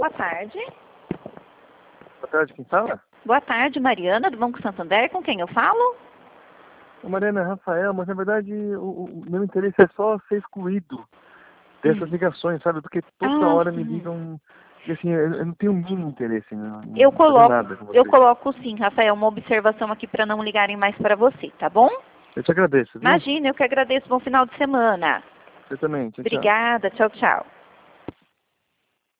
Boa tarde. Boa tarde, quem fala? Boa tarde, Mariana, do Banco Santander. Com quem eu falo? Ô, Mariana, é Rafael, mas na verdade o meu interesse é só ser excluído dessas ligações, sabe? Porque toda hora me ligam e assim, eu não tenho o mínimo interesse em Eu fazer nada com eu vocês. coloco sim, Rafael, uma observação aqui para não ligarem mais para você, tá bom? Eu te agradeço, viu? Imagina, eu que agradeço. Bom final de semana. Você também. Tchau, tchau. Obrigada. Tchau, tchau.